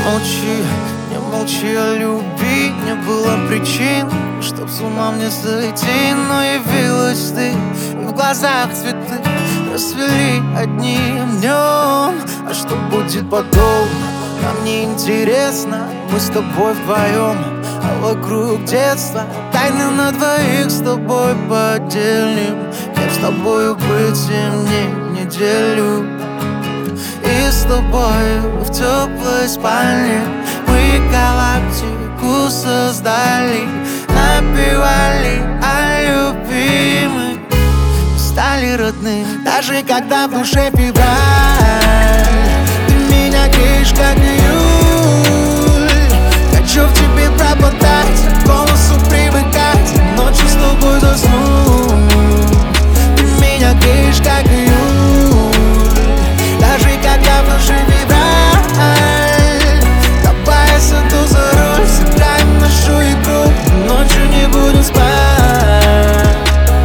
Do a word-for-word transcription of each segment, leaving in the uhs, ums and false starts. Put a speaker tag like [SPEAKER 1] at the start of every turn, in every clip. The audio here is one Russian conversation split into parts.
[SPEAKER 1] молчи, не молчи о любви. Не было причин, чтоб с ума мне сойти, но явилась ты, и в глазах цветы расцвели одним днем. А что будет потом, нам не интересно. Мы с тобой вдвоем, а вокруг детства тайны на двоих с тобой поделим. Кем с тобою быть мне неделю. И с тобой в теплой спальне мы галактику создали, напевали о любви, мы стали родными. Даже когда в душе февраль, ты меня греешь, как июль. Хочу в тебе пропадать, к голосу привыкать, ночью с тобой заснуть. Ты меня греешь, как июль. Даже когда в душе февраль, давай сяду за руль, сыграем нашу игру, ночью не будем спать.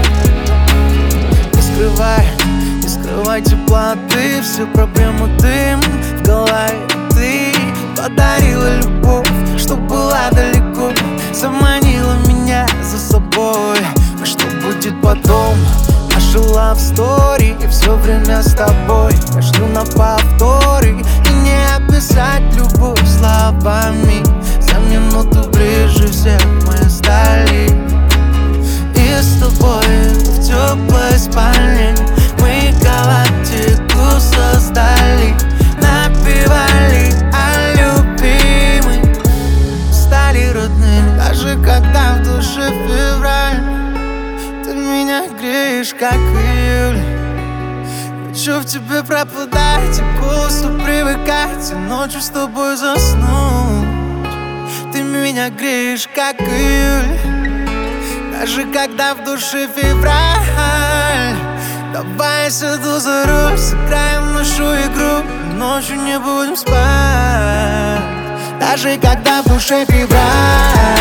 [SPEAKER 1] Не скрывай, не скрывай теплоты, всю проблему дым в голове. Ты подарила любовь, что была далеко, заманила меня за собой. А что будет потом? Наша love story, и все время с тобой. Я жду на повторы, и не описать любовь словами. За минуту ближе всех мы стали. И с тобой в теплой спальне мы галактику создали, напевали о любви, мы стали родными. Даже когда в душе февраль, ты меня греешь, как июль. Хочу в тебе пропадать, к голосу привыкать, и ночью с тобой заснуть. Ты меня греешь, как июль. Даже когда в душе февраль, давай сяду за руль, сыграем нашу игру, ночью не будем спать. Даже когда в душе февраль,